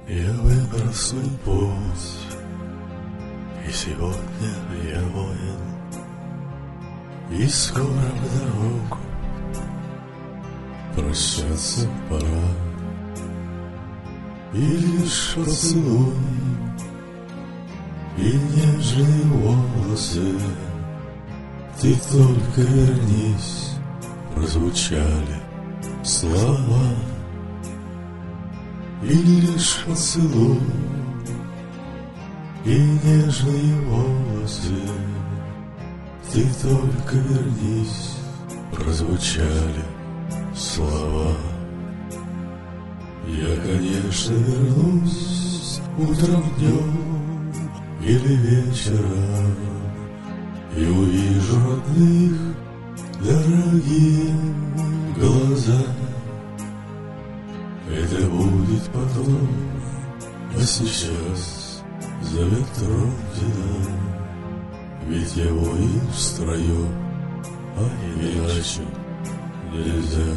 Я выбрал свой путь, и сегодня я воин, и скоро в дорогу прощаться пора. И лишь поцелуй, и нежные волосы, ты только вернись, прозвучали слова. И лишь поцелуй, и нежные волосы, ты только вернись, прозвучали слова. Я, конечно, вернусь утром, днем или вечером, и увижу родных дорогие глаза. Это будет потом, а сейчас зовет Родина. Ведь я воин в строю, а иначе нельзя.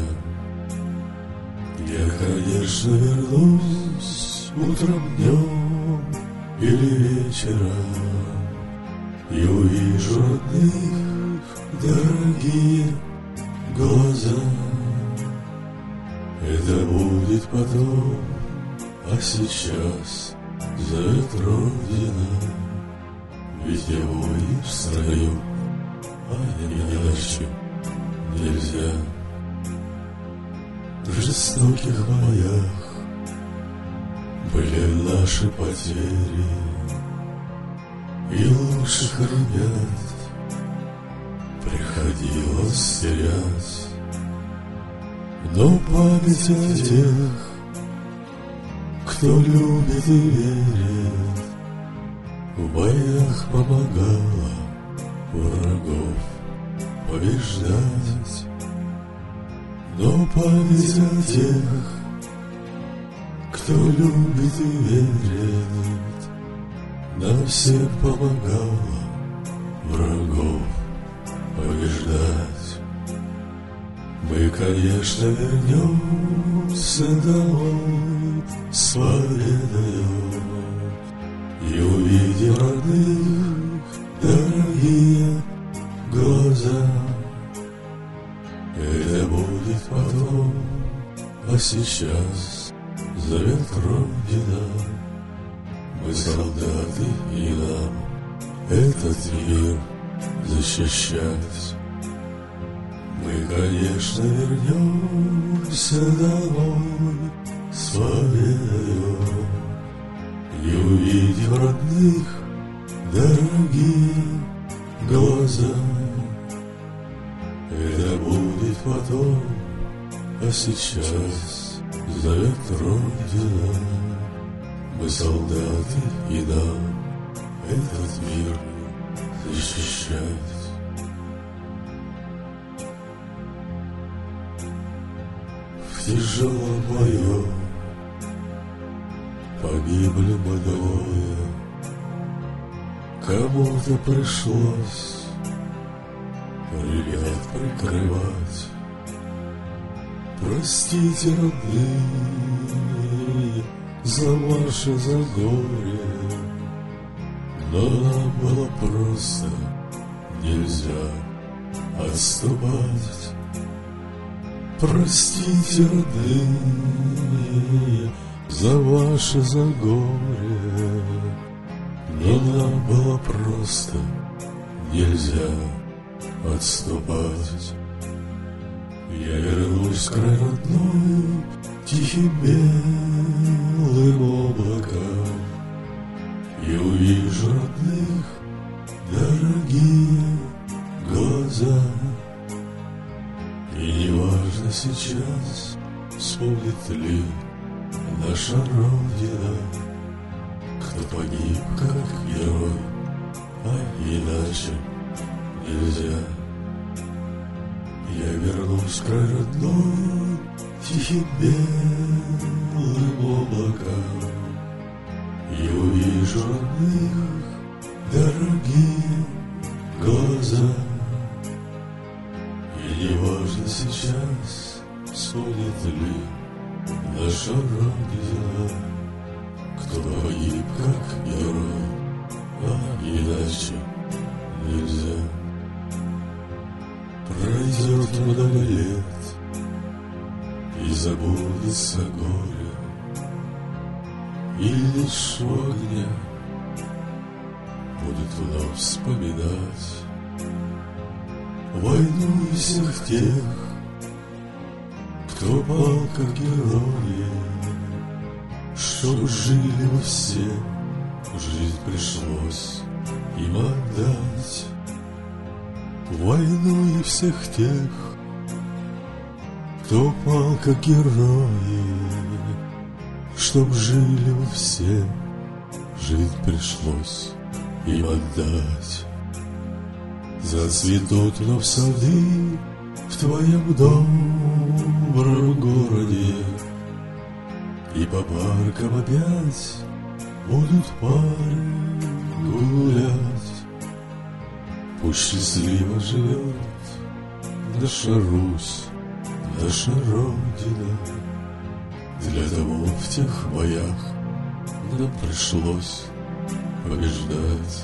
Я, конечно, вернусь утром, днем или вечером, и увижу родных дорогие глаза. Это будет потом, а сейчас зовет Родина. Ведь я воин в строю, а иначе нельзя. В жестоких боях были наши потери, и лучших ребят приходилось терять. Но память о тех, кто любит и верит, в боях помогала врагов побеждать. Но память о тех, кто любит и верит, нам всем помогала врагов побеждать. Мы, конечно, вернемся домой с победою и увидим родных дорогие глаза. Это будет потом, а сейчас зовет Родина. Мы солдаты, и нам этот мир защищать. Мы, конечно, вернемся домой с победою и увидим родных дорогие глаза. Это будет потом, а сейчас зовет Родина. Мы солдаты, и нам этот мир защищать. В тяжелом бою погибли мы двое. Кому-то пришлось ребят прикрывать. Простите, родные, за ваше за горе, но нам было просто нельзя отступать. Простите, родные, за ваше за горе, но нам было просто нельзя отступать. Я вернусь в край родной тихим белым облаком и увижу родных дорогие глаза. И неважно сейчас, вспомнит ли наша Родина, кто погиб как герой, а иначе нельзя. Я вернусь в край родной тихим белым облаком и увижу родных дорогие глаза. И неважно сейчас, вспомнит ли наша Родина, кто погиб как герой, а иначе нельзя. Пройдет много лет, и забудется горе, и лишь у огня будет вновь вспоминать войну и всех тех, кто пал как герои, чтоб жили мы все, жизнь пришлось им отдать. Войну и всех тех, кто пал как герои, чтоб жили мы все, жизнь пришлось им отдать. Зацветут вновь сады в твоем добром городе, и по паркам опять будут пары гулять. Пусть счастливо живет наша Русь, наша Родина. Для того в тех боях нам пришлось побеждать.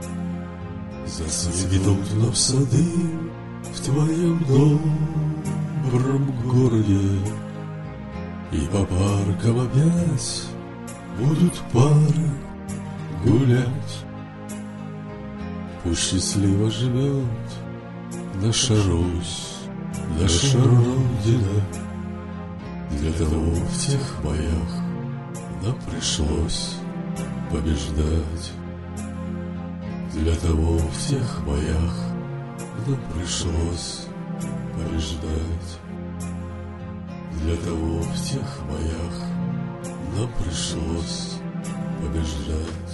Зацветут вновь сады в твоем добром городе, и по паркам опять будут пары гулять. Пусть счастливо живет наша Русь, наша Родина. Для того в тех боях нам пришлось побеждать. Для того в тех боях нам пришлось побеждать. Для того в тех боях нам пришлось побеждать.